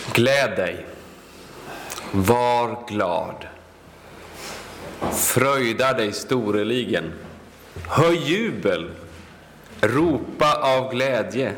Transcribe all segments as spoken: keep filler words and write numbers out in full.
Gläd dig, var glad, fröjda dig storeligen, höj jubel, ropa av glädje.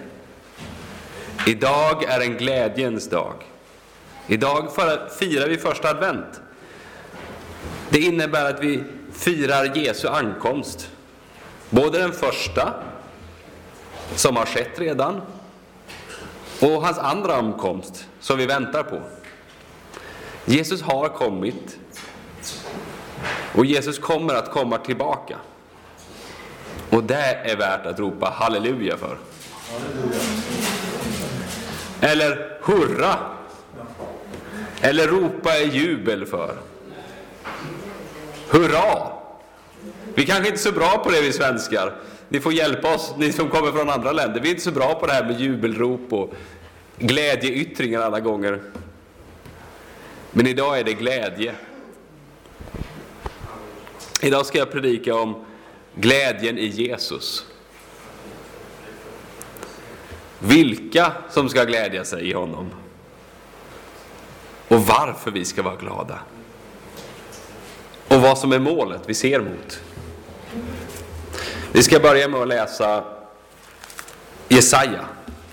Idag är en glädjens dag. Idag firar vi första advent. Det innebär att vi firar Jesu ankomst. Både den första, som har skett redan, och hans andra ankomst, som vi väntar på. Jesus har kommit, och Jesus kommer att komma tillbaka. Och det är värt att ropa halleluja för. Halleluja. Eller hurra. Eller ropa i jubel för. Hurra. Vi kanske inte är så bra på det, vi svenskar. Ni får hjälpa oss, ni som kommer från andra länder. Vi är inte så bra på det här med jubelrop och glädjeyttringar alla gånger. Men idag är det glädje. Idag ska jag predika om glädjen i Jesus. Vilka som ska glädja sig i honom. Och varför vi ska vara glada. Och vad som är målet vi ser mot. Vi ska börja med att läsa Jesaja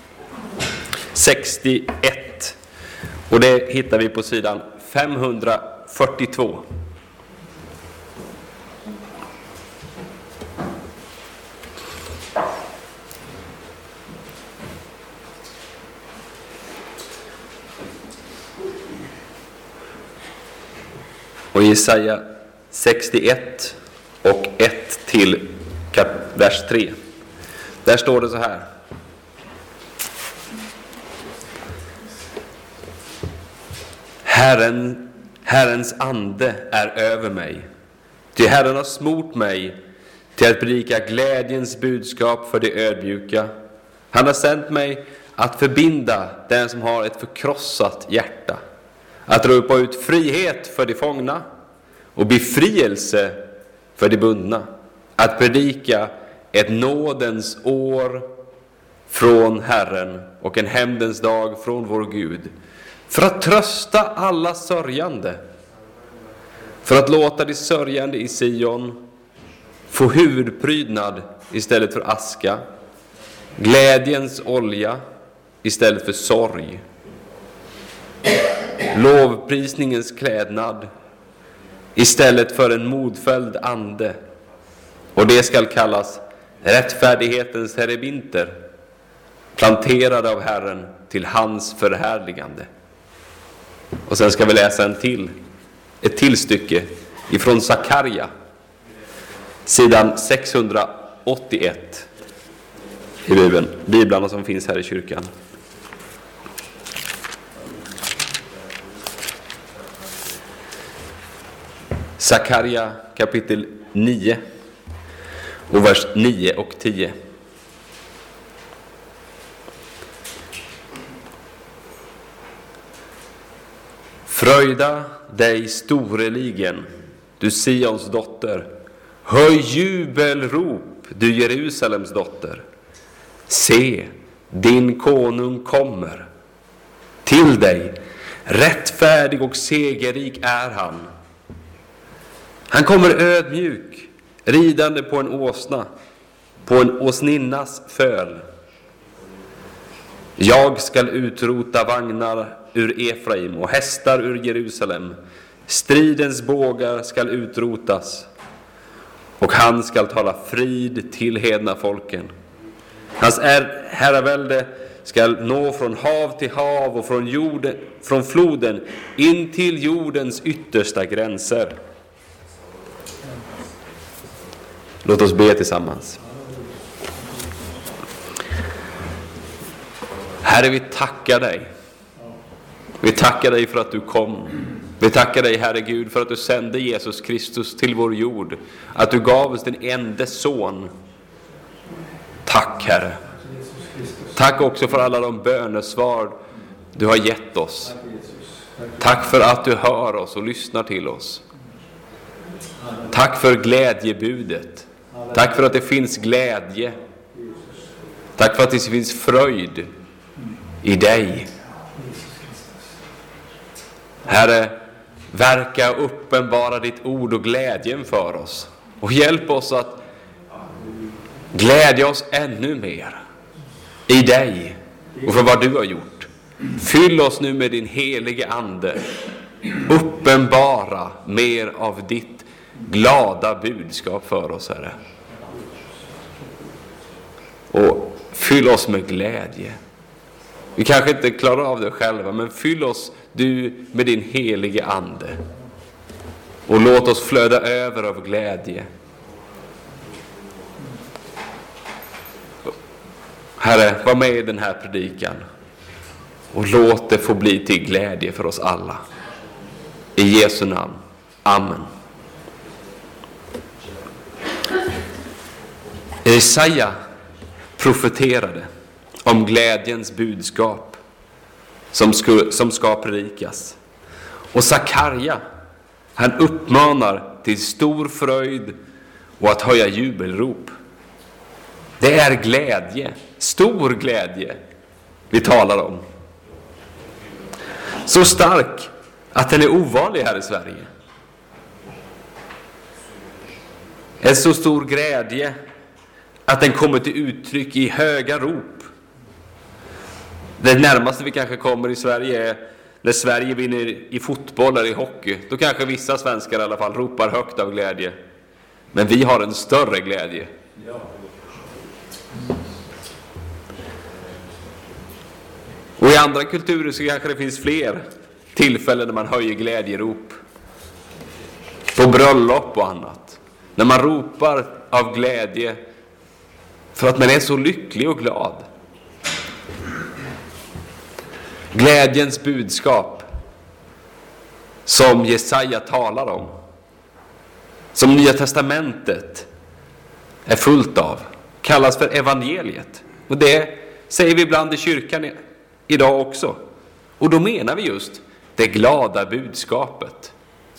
sextioett. Och det hittar vi på sidan femhundrafyrtiotvå. Och Jesaja sextioett och ett till vers tre. Där står det så här. Herren, Herrens ande är över mig. Ty Herren har smort mig till att predika glädjens budskap för de ödmjuka. Han har sänt mig att förbinda den som har ett förkrossat hjärta. Att ropa ut frihet för de fångna och befrielse för de bundna. Att predika ett nådens år från Herren och en hämndens dag från vår Gud. För att trösta alla sörjande. För att låta de sörjande i Sion få huvudprydnad istället för aska. Glädjens olja istället för sorg. Lovprisningens klädnad istället för en modföljd ande. Och det skall kallas rättfärdighetens terebinter, planterade av Herren till hans förhärligande. Och sen ska vi läsa en till, ett till stycke ifrån Sakarja, sidan sexhundraåttioett i Bibeln, biblarna som finns här i kyrkan. Sakarja kapitel nio och vers nio och tio. Fröjda dig storeligen, du Sions dotter. Höj jubelrop, du Jerusalems dotter. Se, din konung kommer till dig. Rättfärdig och segerrik är han. Han kommer ödmjuk, ridande på en åsna, på en åsninnas föl. Jag skall utrota vagnar ur Efraim och hästar ur Jerusalem. Stridens bågar skall utrotas, och han skall tala frid till hedna folken. Hans herravälde skall nå från hav till hav och från, jorden, från floden in till jordens yttersta gränser. Låt oss be tillsammans. Herre, vi tackar dig. Vi tackar dig för att du kom. Vi tackar dig, Herre Gud, för att du sände Jesus Kristus till vår jord. Att du gav oss din enda son. Tack, Herre. Tack också för alla de bönesvar du har gett oss. Tack för att du hör oss och lyssnar till oss. Tack för glädjebudet. Tack för att det finns glädje. Tack för att det finns fröjd i dig. Herre, verka och uppenbara ditt ord och glädjen för oss. Och hjälp oss att glädja oss ännu mer i dig och för vad du har gjort. Fyll oss nu med din helige ande. Uppenbara mer av ditt glada budskap för oss, Herre. Och fyll oss med glädje. Vi kanske inte klarar av det själva, men fyll oss du med din helige ande. Och låt oss flöda över av glädje. Herre, var med i den här predikan. Och låt det få bli till glädje för oss alla. I Jesu namn. Amen. Jesaja profeterade om glädjens budskap som ska, som ska predikas. Och Sakarja, han uppmanar till stor fröjd och att höja jubelrop. Det är glädje, stor glädje vi talar om. Så stark att den är ovanlig här i Sverige. En så stor glädje att den kommer till uttryck i höga rop. Det närmaste vi kanske kommer i Sverige är när Sverige vinner i fotboll eller i hockey. Då kanske vissa svenskar i alla fall ropar högt av glädje. Men vi har en större glädje. Och i andra kulturer så kanske det finns fler tillfällen när man höjer glädjerop. På bröllop och annat. När man ropar av glädje för att man är så lycklig och glad. Glädjens budskap som Jesaja talar om, som Nya testamentet är fullt av, kallas för evangeliet. Och det säger vi ibland i kyrkan idag också. Och då menar vi just det glada budskapet.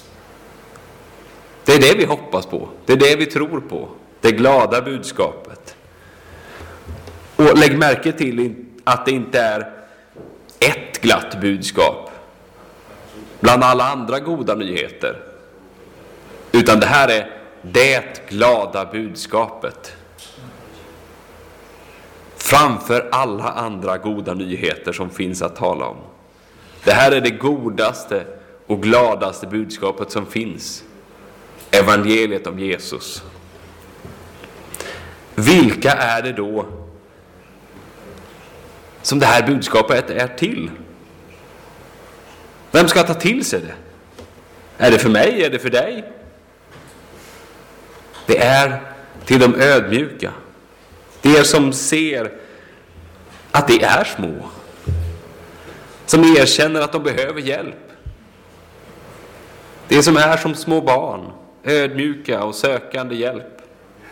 Det är det vi hoppas på. Det är det vi tror på. Det glada budskapet. Och lägg märke till att det inte är ett glatt budskap bland alla andra goda nyheter. Utan det här är det glada budskapet. Framför alla andra goda nyheter som finns att tala om. Det här är det godaste och gladaste budskapet som finns. Evangeliet om Jesus. Vilka är det då som det här budskapet är till? Vem ska ta till sig det? Är det för mig? Är det för dig? Det är till de ödmjuka. Det är som ser att de är små. Som erkänner att de behöver hjälp. Det som är som små barn. Ödmjuka och sökande hjälp.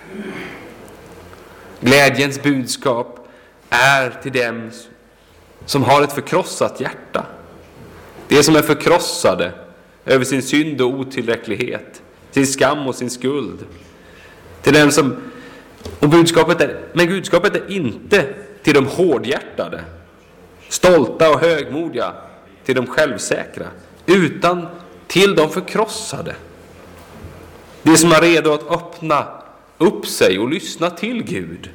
Glädjens budskap är till dem som har ett förkrossat hjärta. Det som är förkrossade över sin synd och otillräcklighet. Sin skam och sin skuld. Till dem som... Och budskapet är, men budskapet är inte till de hårdhjärtade, stolta och högmodiga, till de självsäkra, utan till de förkrossade. Det som är redo att öppna upp sig och lyssna till Gud.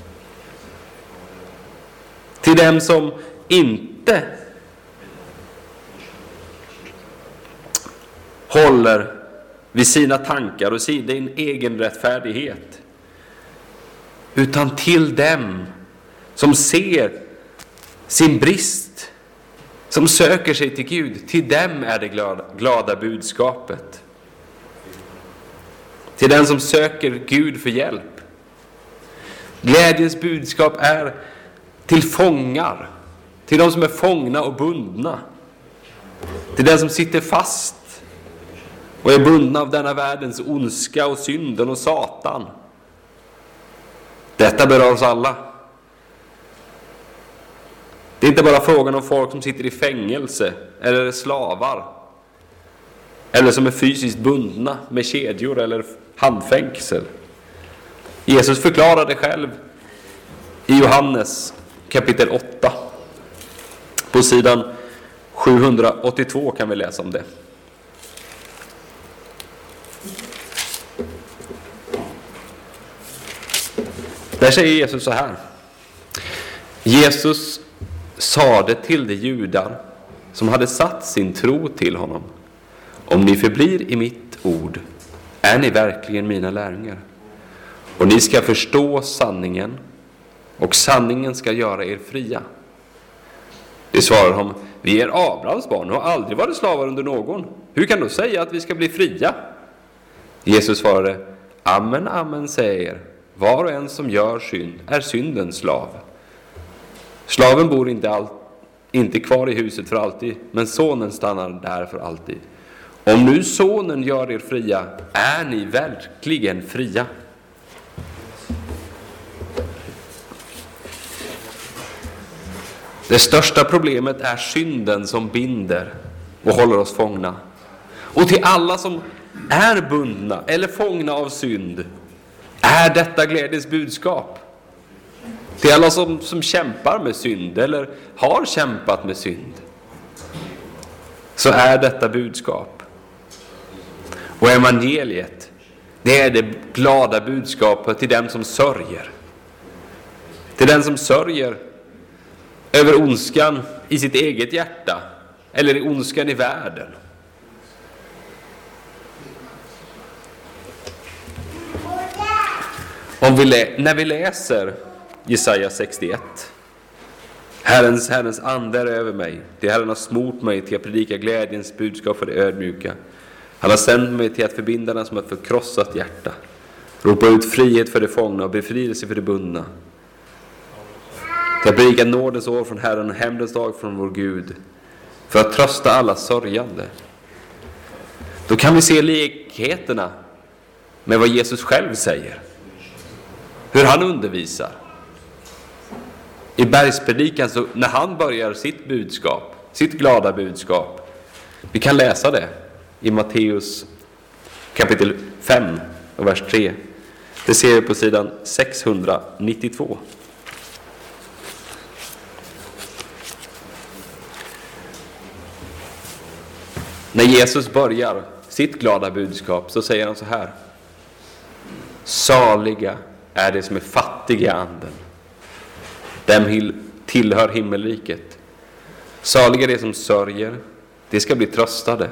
Till dem som inte håller vid sina tankar och sin egen rättfärdighet. Utan till dem som ser sin brist, som söker sig till Gud. Till dem är det glada, glada budskapet. Till den som söker Gud för hjälp. Glädjens budskap är till fångar. Till de som är fångna och bundna. Till den som sitter fast och är bundna av denna världens ondska och synden och Satan. Detta berör oss alla. Det är inte bara frågan om folk som sitter i fängelse eller är slavar. Eller som är fysiskt bundna med kedjor eller handfängsel. Jesus förklarade själv i Johannes kapitel åtta på sidan sjuhundraåttiotvå kan vi läsa om det. Där säger Jesus så här. Jesus sade till de judar som hade satt sin tro till honom: om ni förblir i mitt ord är ni verkligen mina lärjungar. Och ni ska förstå sanningen, och sanningen ska göra er fria. Det svarar honom: vi är Abrahams barn och har aldrig varit slavar under någon. Hur kan du säga att vi ska bli fria? Jesus svarade: amen, amen säger er. Var och en som gör synd är syndens slav. Slaven bor inte, all, inte kvar i huset för alltid, men sonen stannar där för alltid. Om nu sonen gör er fria, är ni verkligen fria. Det största problemet är synden som binder och håller oss fångna. Och till alla som är bundna eller fångna av synd är detta glädjens budskap. Till alla som, som kämpar med synd eller har kämpat med synd, så är detta budskap. Och evangeliet, det är det glada budskapet till dem som sörjer. Till den som sörjer över ondskan i sitt eget hjärta eller i ondskan i världen. Om vi lä- när vi läser Jesaja sextioett. Herrens, Herrens ande är över mig. Det Herren har smort mig till att predika glädjens budskap för det ödmjuka. Han har sänt mig till att förbinda den som har ett förkrossat hjärta. Ropa ut frihet för det fångna och befrielse för det bundna. Till att predika nådens år från Herren och hämndens dag från vår Gud. För att trösta alla sörjande. Då kan vi se likheterna med vad Jesus själv säger. Hur han undervisar. I bergspredikan, så när han börjar sitt budskap, sitt glada budskap. Vi kan läsa det i Matteus kapitel fem och vers tre. Det ser vi på sidan sexhundranittiotvå. När Jesus börjar sitt glada budskap så säger han så här: saliga är det som är fattiga i anden. Dem tillhör himmelriket. Saliga är det som sörjer. Det ska bli tröstade.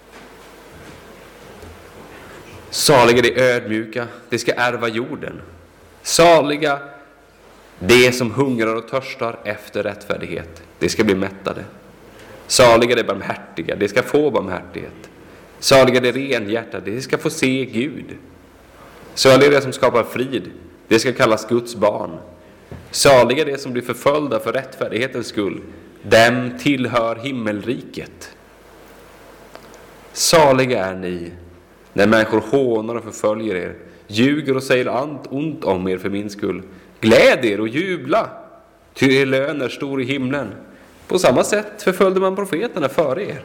Saliga är det ödmjuka. Det ska ärva jorden. Saliga det som hungrar och törstar efter rättfärdighet. Det ska bli mättade. Saliga är det barmhärtiga. Det ska få barmhärtighet. Saliga är det renhjärtade. Det ska få se Gud. Saliga är det som skapar frid. Det ska kallas Guds barn. Saliga är det som blir förföljda för rättfärdighetens skull. Dem tillhör himmelriket. Saliga är ni när människor hånar och förföljer er, ljuger och säger allt ont om er för min skull. Gläd er och jubla, ty er lön är stor i himlen. På samma sätt förföljde man profeterna före er.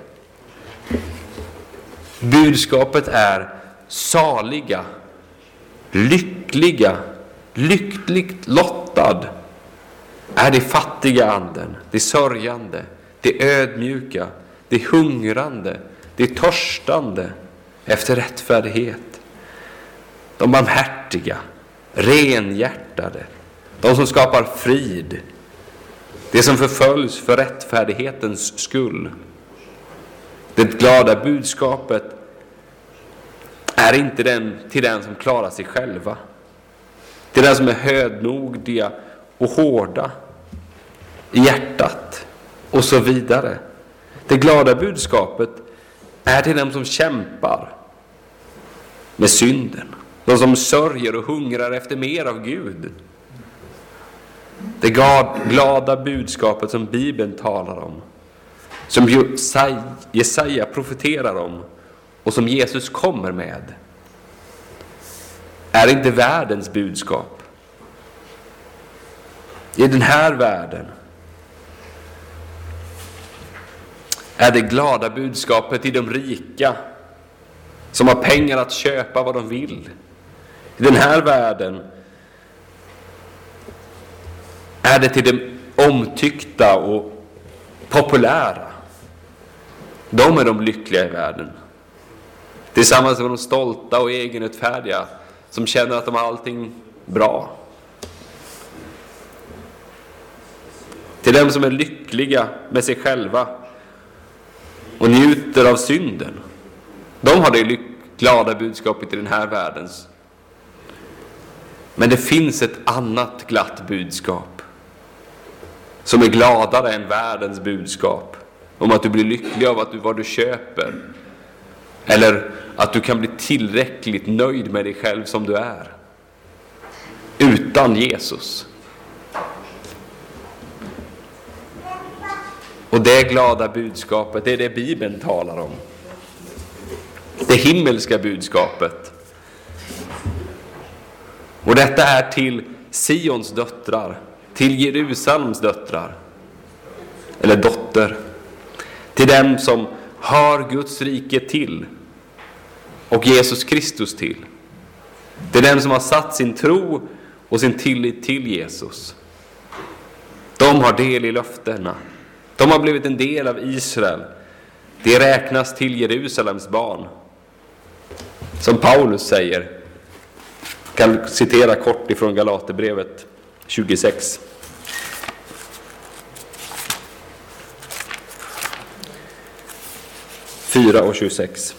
Budskapet är saliga, lyckliga, lyckligt lottad är det fattiga anden, det sörjande, det ödmjuka, det hungrande, det törstande efter rättfärdighet. De barmhärtiga, renhjärtade, de som skapar frid, det som förföljs för rättfärdighetens skull. Det glada budskapet är inte den till den som klarar sig själva, till den som är högmodiga och hårda i hjärtat och så vidare. Det glada budskapet är till dem som kämpar med synden, de som sörjer och hungrar efter mer av Gud. Det glada budskapet som Bibeln talar om, som Jesaja profeterar om och som Jesus kommer med, är inte världens budskap. I den här världen är det glada budskapet till de rika som har pengar att köpa vad de vill. I den här världen är det till de omtyckta och populära. De är de lyckliga i världen. Tillsammans med de stolta och egenrättfärdiga som känner att de har allting bra. Till dem som är lyckliga med sig själva och njuter av synden. De har det glada budskapet i den här världens. Men det finns ett annat glatt budskap som är gladare än världens budskap. Om att du blir lycklig av att du, vad du köper. Eller att du kan bli tillräckligt nöjd med dig själv som du är. Utan Jesus. Och det glada budskapet, det är det Bibeln talar om. Det himmelska budskapet. Och detta är till Sions döttrar, till Jerusalems döttrar, eller dotter. Till dem som hör Guds rike till och Jesus Kristus till. Det är dem som har satt sin tro och sin tillit till Jesus. De har del i löftena. De har blivit en del av Israel. Det räknas till Jerusalems barn. Som Paulus säger. Jag kan citera kort ifrån Galaterbrevet tjugosex. fyra och tjugosex.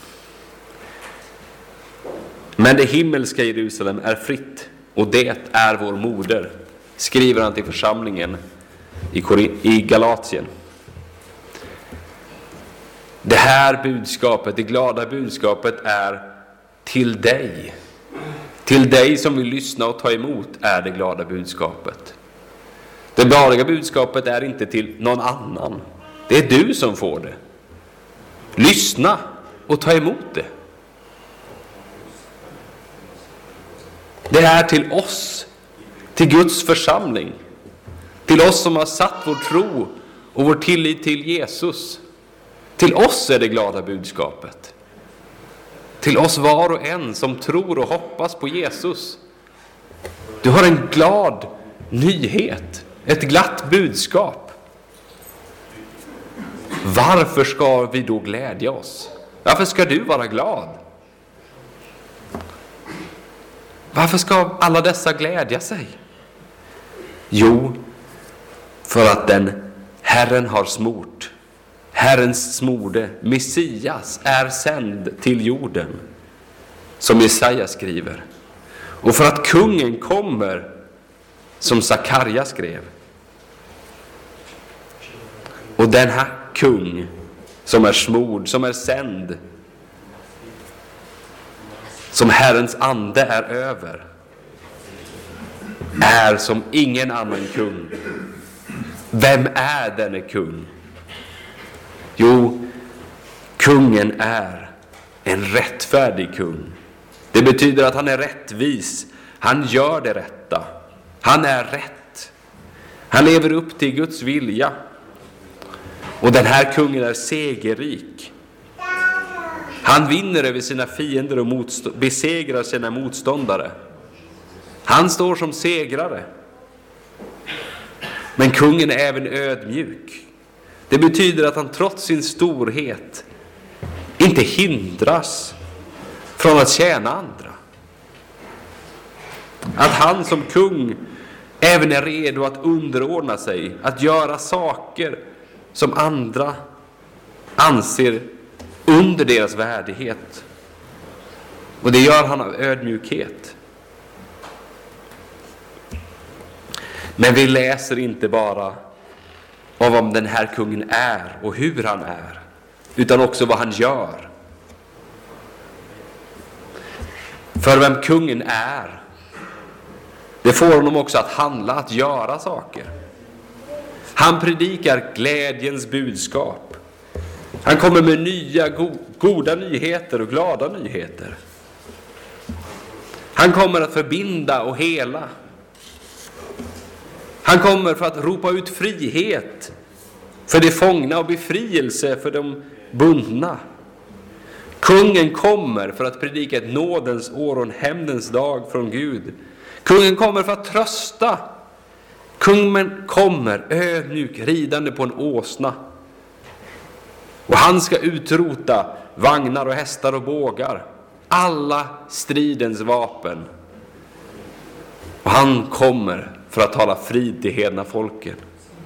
Men det himmelska Jerusalem är fritt, och det är vår moder, skriver han till församlingen i, Korin- i Galatien. Det här budskapet, det glada budskapet, är till dig. Till dig som vill lyssna och ta emot är det glada budskapet. Det glada budskapet är inte till någon annan. Det är du som får det. Lyssna och ta emot det. Det är till oss, till Guds församling. Till oss som har satt vår tro och vår tillit till Jesus. Till oss är det glada budskapet. Till oss var och en som tror och hoppas på Jesus. Du har en glad nyhet. Ett glatt budskap. Varför ska vi då glädja oss? Varför ska du vara glad? Varför ska alla dessa glädja sig? Jo, för att den Herren har smort. Herrens smorde, Messias, är sänd till jorden, som Jesaja skriver. Och för att kungen kommer, som Sakarja skrev. Och den här kung som är smord, som är sänd, som Herrens ande är över, är som ingen annan kung. Vem är denne kung? Jo, kungen är en rättfärdig kung. Det betyder att han är rättvis. Han gör det rätta. Han är rätt. Han lever upp till Guds vilja. Och den här kungen är segerrik. Han vinner över sina fiender och motstå- besegrar sina motståndare. Han står som segrare. Men kungen är även ödmjuk. Det betyder att han trots sin storhet inte hindras från att tjäna andra. Att han som kung även är redo att underordna sig, att göra saker som andra anser under deras värdighet. Och det gör han av ödmjukhet. Men vi läser inte bara av vad den här kungen är och hur han är, utan också vad han gör. För vem kungen är, det får honom också att handla, att göra saker. Han predikar glädjens budskap. Han kommer med nya go- goda nyheter och glada nyheter. Han kommer att förbinda och hela. Han kommer för att ropa ut frihet för de fångna och befrielse för de bundna. Kungen kommer för att predika ett nådens år och en hämndens dag från Gud. Kungen kommer för att trösta. Kungen kommer ödmjuk ridande på en åsna. Och han ska utrota vagnar och hästar och bågar, alla stridens vapen. Och han kommer för att tala frid till hedna folken.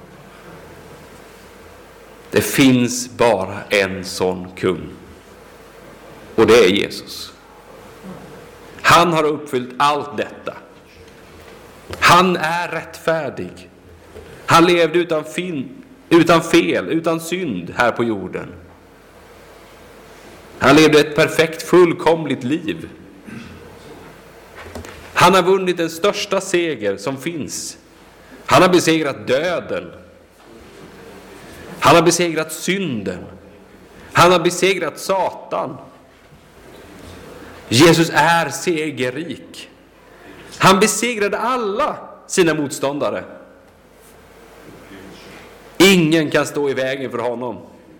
Det finns bara en sån kung. Och det är Jesus. Han har uppfyllt allt detta. Han är rättfärdig. Han levde utan, fin, utan fel, utan synd här på jorden. Han levde ett perfekt, fullkomligt liv. Han har vunnit den största seger som finns. Han har besegrat döden. Han har besegrat synden. Han har besegrat Satan. Jesus är segerrik. Han besegrade alla sina motståndare. Ingen kan stå i vägen för honom.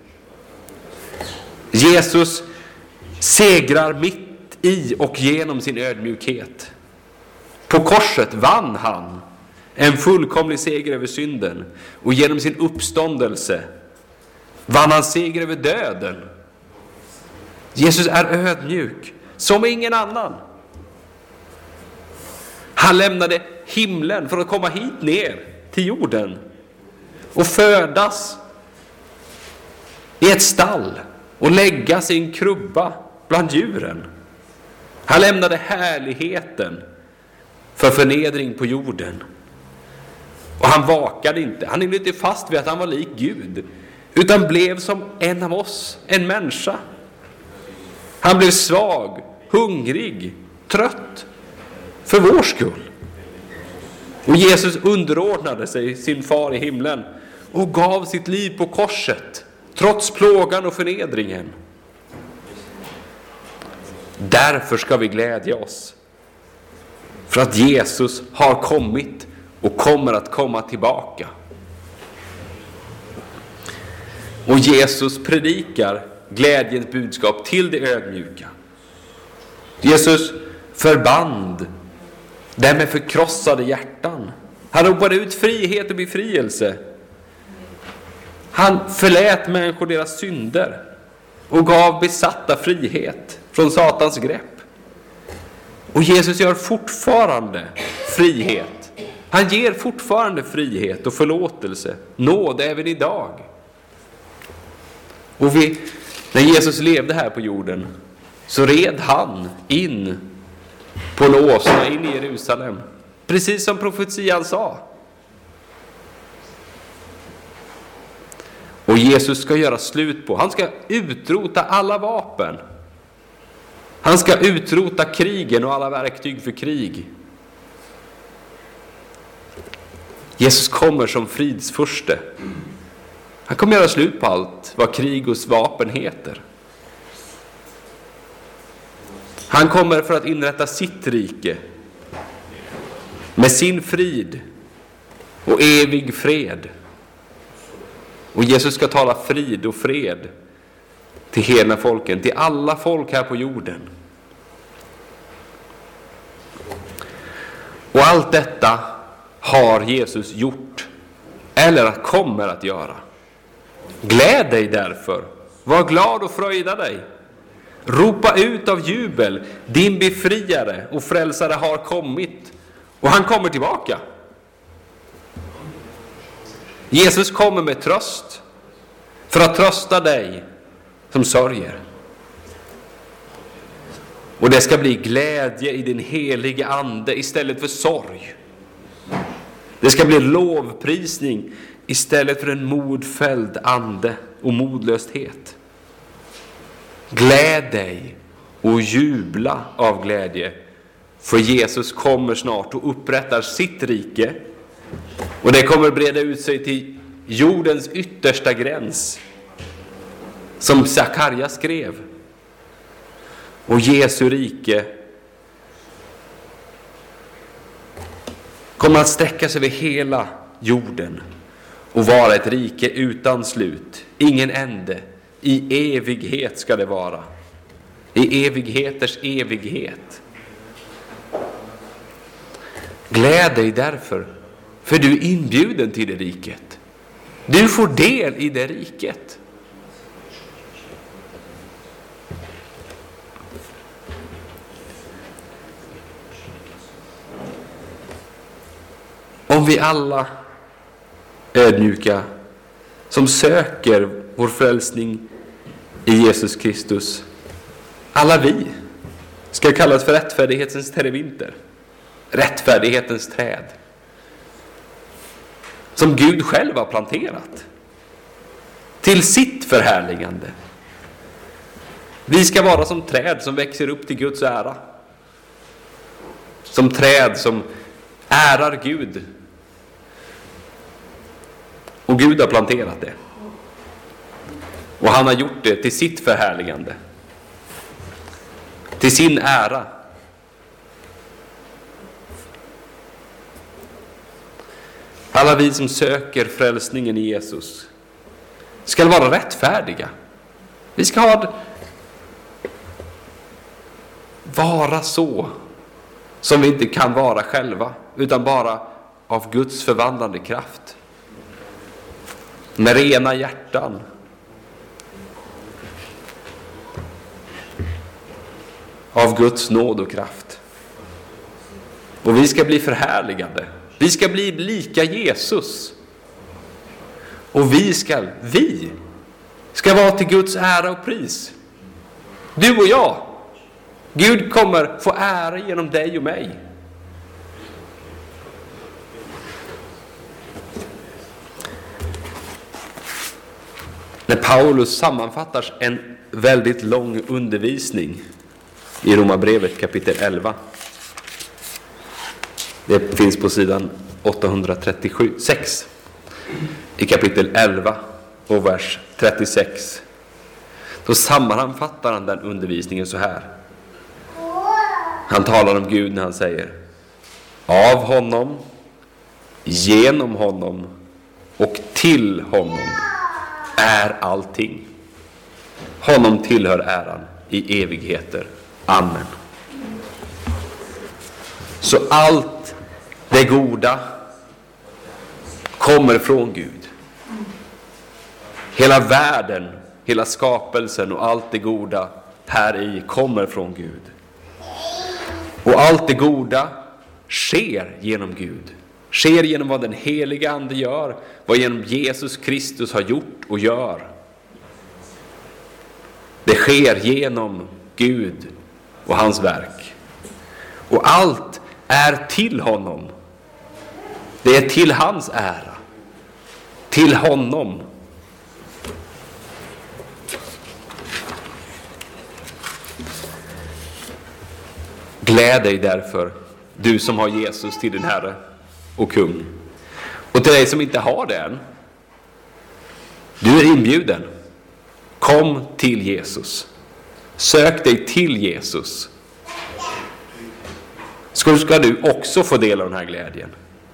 Jesus segrar mitt i och genom sin ödmjukhet. På korset vann han en fullkomlig seger över synden. Och genom sin uppståndelse vann han seger över döden. Jesus är ödmjuk som ingen annan. Han lämnade himlen för att komma hit ner till jorden och födas i ett stall och lägga sin krubba bland djuren. Han lämnade härligheten för förnedring på jorden. Och han vakade inte. Han höll inte fast vid att han var lik Gud, utan blev som en av oss, en människa. Han blev svag, hungrig, trött för vår skull. Och Jesus underordnade sig sin far i himlen och gav sitt liv på korset, trots plågan och förnedringen. Därför ska vi glädja oss. För att Jesus har kommit och kommer att komma tillbaka. Och Jesus predikar glädjens budskap till det ödmjuka. Jesus förband dem med förkrossade hjärtan. Han ropade ut frihet och befrielse. Han förlät människor deras synder och gav besatta frihet från Satans grepp. Och Jesus gör fortfarande frihet. Han ger fortfarande frihet och förlåtelse, nåd även idag. Och vi, när Jesus levde här på jorden så red han in på låsarna in i Jerusalem. Precis som profetian sa. Och Jesus ska göra slut på. Han ska utrota alla vapen. Han ska utrota krigen och alla verktyg för krig. Jesus kommer som fridsfurste. Han kommer göra slut på allt vad krig och vapen heter. Han kommer för att inrätta sitt rike med sin frid och evig fred. Och Jesus ska tala frid och fred till hela folken, till alla folk här på jorden. Och allt detta har Jesus gjort eller kommer att göra. Gläd dig därför. Var glad och fröjda dig. Ropa ut av jubel. Din befriare och frälsare har kommit. Och han kommer tillbaka. Jesus kommer med tröst. För att trösta dig som sörjer. Och det ska bli glädje i din heliga ande istället för sorg. Det ska bli lovprisning istället för en modfälld ande och modlöshet. Gläd dig och jubla av glädje. För Jesus kommer snart och upprättar sitt rike. Och det kommer breda ut sig till jordens yttersta gräns. Som Sakarja skrev. Och Jesu rike kommer att sträcka sig över hela jorden. Och vara ett rike utan slut. Ingen ände. I evighet ska det vara. I evigheters evighet. Gläd dig därför. För du är inbjuden till det riket. Du får del i det riket. vi alla ödmjuka som söker vår frälsning i Jesus Kristus, alla vi ska kallas för rättfärdighetens terevinter, rättfärdighetens träd, som Gud själv har planterat till sitt förhärligande. Vi ska vara som träd som växer upp till Guds ära, som träd som ärar Gud, och Gud har planterat det, och han har gjort det till sitt förhärligande, till sin ära. Alla vi som söker frälsningen i Jesus ska vara rättfärdiga. Vi ska ha, vara så som vi inte kan vara själva, utan bara av Guds förvandlande kraft. Med rena hjärtan. Av Guds nåd och kraft. Och vi ska bli förhärligade. Vi ska bli lika Jesus. Och vi ska, vi ska vara till Guds ära och pris. Du och jag. Gud kommer få ära genom dig och mig. När Paulus sammanfattar en väldigt lång undervisning i Romarbrevet kapitel elva. Det finns på sidan åttahundratrettiosju, sex. I kapitel elva och vers trettiosex. Då sammanfattar han den undervisningen så här. Han talar om Gud när han säger: av honom, genom honom och till honom är allting. Honom tillhör äran i evigheter. Amen. Så allt det goda kommer från Gud. Hela världen, hela skapelsen och allt det goda här i kommer från Gud. Och allt det goda sker genom Gud. Sker genom vad den heliga ande gör, vad genom Jesus Kristus har gjort och gör. Det sker genom Gud och hans verk. Och allt är till honom. Det är till hans ära. Till honom. Gläd dig därför, du som har Jesus till din Herre och kung. Och till dig som inte har det än, du är inbjuden. Kom till Jesus. Sök dig till Jesus. Så ska du också få del av den här glädjen.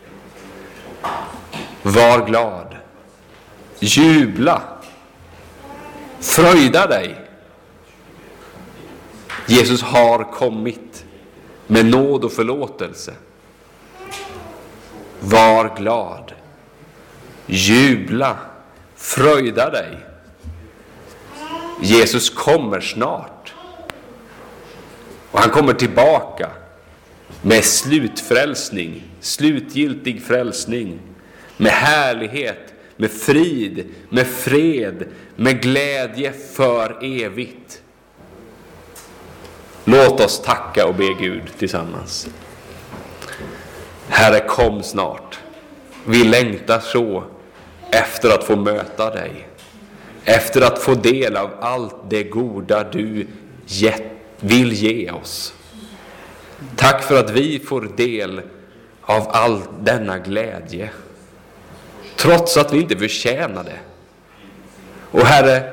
Var glad. Jubla. Fröjda dig. Jesus har kommit med nåd och förlåtelse. Var glad. Jubla. Fröjda dig. Jesus kommer snart. Och han kommer tillbaka med slutfrälsning, slutgiltig frälsning, med härlighet, med frid, med fred, med glädje för evigt. Låt oss tacka och be Gud tillsammans. Herre, kom snart. Vi längtar så efter att få möta dig. Efter att få del av allt det goda du vill ge oss. Tack för att vi får del av all denna glädje. Trots att vi inte förtjänar det. Och Herre,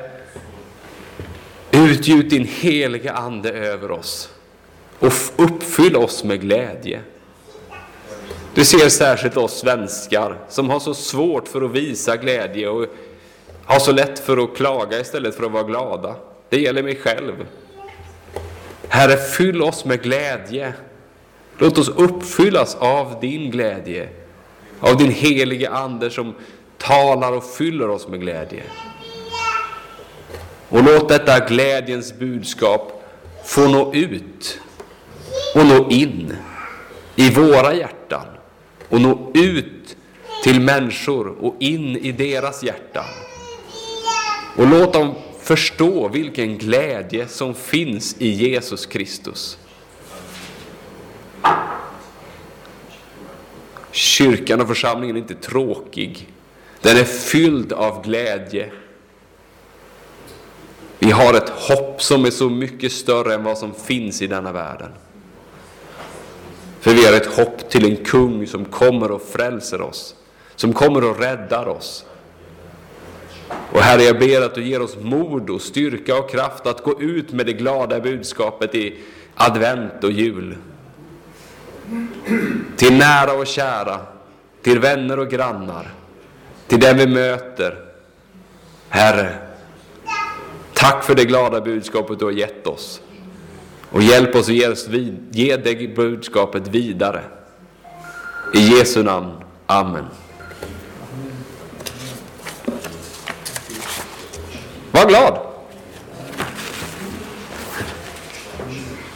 utgjut din heliga ande över oss. Och uppfyll oss med glädje. Du ser särskilt oss svenskar som har så svårt för att visa glädje och har så lätt för att klaga istället för att vara glada. Det gäller mig själv. Herre, fyll oss med glädje. Låt oss uppfyllas av din glädje. Av din heliga ande som talar och fyller oss med glädje. Och låt detta glädjens budskap få nå ut och nå in i våra hjärtan. Och nå ut till människor och in i deras hjärtan. Och låt dem förstå vilken glädje som finns i Jesus Kristus. Kyrkan och församlingen är inte tråkig. Den är fylld av glädje. Vi har ett hopp som är så mycket större än vad som finns i denna världen. För vi har ett hopp till en kung som kommer och frälser oss. Som kommer och räddar oss. Och Herre, jag ber att du ger oss mod och styrka och kraft att gå ut med det glada budskapet i advent och jul. Till nära och kära, till vänner och grannar, till den vi möter. Herre, tack för det glada budskapet du har gett oss. Och hjälp oss att ge, oss vid, ge det budskapet vidare. I Jesu namn. Amen. Var glad!